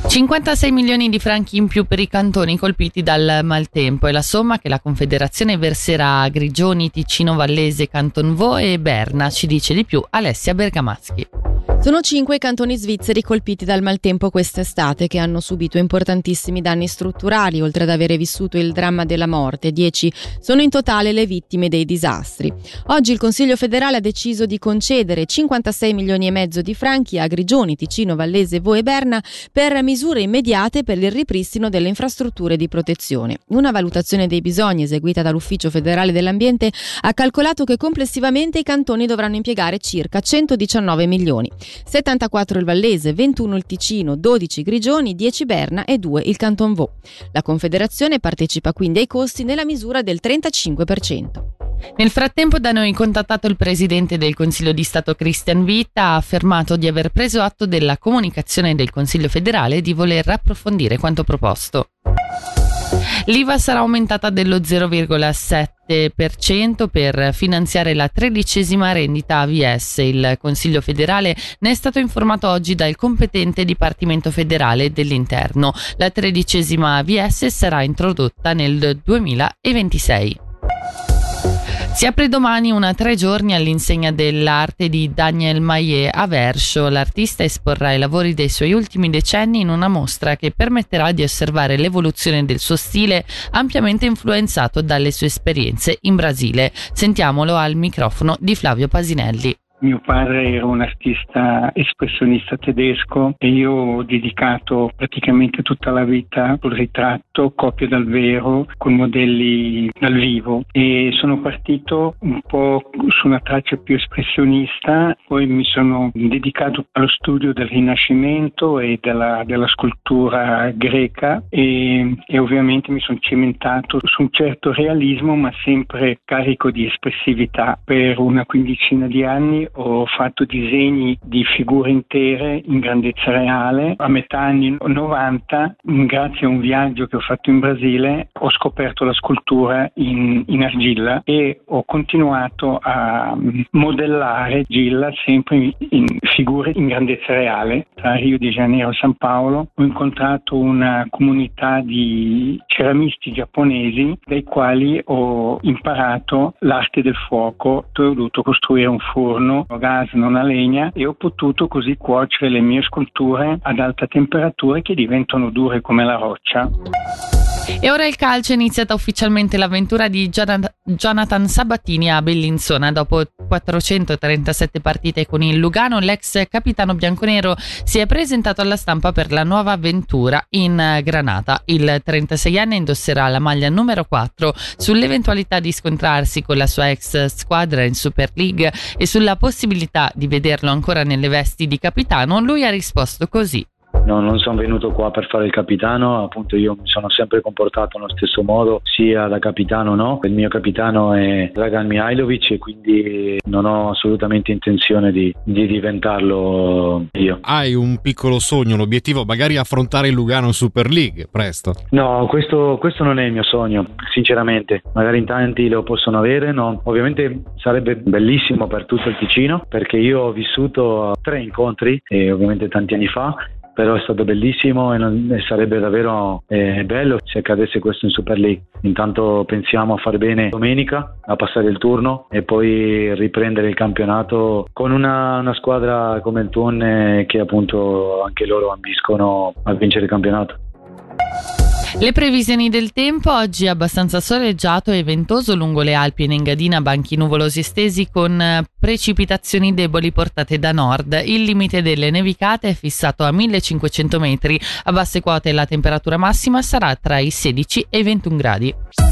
56 milioni di franchi in più per i cantoni colpiti dal maltempo è la somma che la Confederazione verserà a Grigioni, Ticino Vallese, Canton Vaud e Berna, ci dice di più Alessia Bergamaschi. Sono 5 i cantoni svizzeri colpiti dal maltempo quest'estate che hanno subito importantissimi danni strutturali, oltre ad avere vissuto il dramma della morte. 10 sono in totale le vittime dei disastri. Oggi il Consiglio federale ha deciso di concedere 56 milioni e mezzo di franchi a Grigioni, Ticino, Vallese, Vaud e Berna per misure immediate per il ripristino delle infrastrutture di protezione. Una valutazione dei bisogni eseguita dall'Ufficio federale dell'ambiente ha calcolato che complessivamente i cantoni dovranno impiegare circa 119 milioni. 74 il Vallese, 21 il Ticino, 12 Grigioni, 10 Berna e 2 il Canton Vaud. La Confederazione partecipa quindi ai costi nella misura del 35%. Nel frattempo da noi contattato il Presidente del Consiglio di Stato Christian Witt ha affermato di aver preso atto della comunicazione del Consiglio federale e di voler approfondire quanto proposto. L'IVA sarà aumentata dello 0,7% per finanziare la 13ª rendita AVS. Il Consiglio federale ne è stato informato oggi dal competente Dipartimento federale dell'Interno. La 13ª AVS sarà introdotta nel 2026. Si apre domani una 3 giorni all'insegna dell'arte di Daniel Maillet a Verscho. L'artista esporrà i lavori dei suoi ultimi decenni in una mostra che permetterà di osservare l'evoluzione del suo stile ampiamente influenzato dalle sue esperienze in Brasile. Sentiamolo al microfono di Flavio Pasinelli. Mio padre era un artista espressionista tedesco e io ho dedicato praticamente tutta la vita al ritratto, copie dal vero, con modelli dal vivo, e sono partito un po' su una traccia più espressionista, poi mi sono dedicato allo studio del Rinascimento e della scultura greca e ovviamente mi sono cimentato su un certo realismo ma sempre carico di espressività. Per una quindicina di anni ho fatto disegni di figure intere in grandezza reale. A metà anni 90, grazie a un viaggio che ho fatto in Brasile, ho scoperto la scultura in argilla e ho continuato a modellare argilla sempre in figure in grandezza reale. Tra Rio de Janeiro e San Paolo ho incontrato una comunità di ceramisti giapponesi dai quali ho imparato l'arte del fuoco. Ho dovuto costruire un forno a gas, non a legna, e ho potuto così cuocere le mie sculture ad alta temperatura che diventano dure come la roccia. E ora il calcio, è iniziata ufficialmente l'avventura di Jonathan Sabatini a Bellinzona. Dopo 437 partite con il Lugano, l'ex capitano bianconero si è presentato alla stampa per la nuova avventura in Granata. Il 36enne indosserà la maglia numero 4. Sull'eventualità di scontrarsi con la sua ex squadra in Super League e sulla possibilità di vederlo ancora nelle vesti di capitano, lui ha risposto così. No, non sono venuto qua per fare il capitano, appunto io mi sono sempre comportato nello stesso modo, sia da capitano no, il mio capitano è Dragan Mihailovic e quindi non ho assolutamente intenzione di diventarlo io. Hai un piccolo sogno, un obiettivo, magari affrontare il Lugano Super League presto? No, questo non è il mio sogno, sinceramente, magari in tanti lo possono avere, no? Ovviamente sarebbe bellissimo per tutto il Ticino, perché io ho vissuto 3 incontri, ovviamente tanti anni fa, però è stato bellissimo e sarebbe davvero bello se accadesse questo in Super League. Intanto pensiamo a fare bene domenica, a passare il turno e poi riprendere il campionato con una squadra come il Thun che appunto anche loro ambiscono a vincere il campionato. Le previsioni del tempo: oggi è abbastanza soleggiato e ventoso lungo le Alpi e in Engadina, banchi nuvolosi estesi con precipitazioni deboli portate da nord. Il limite delle nevicate è fissato a 1500 metri. A basse quote la temperatura massima sarà tra i 16 e i 21 gradi.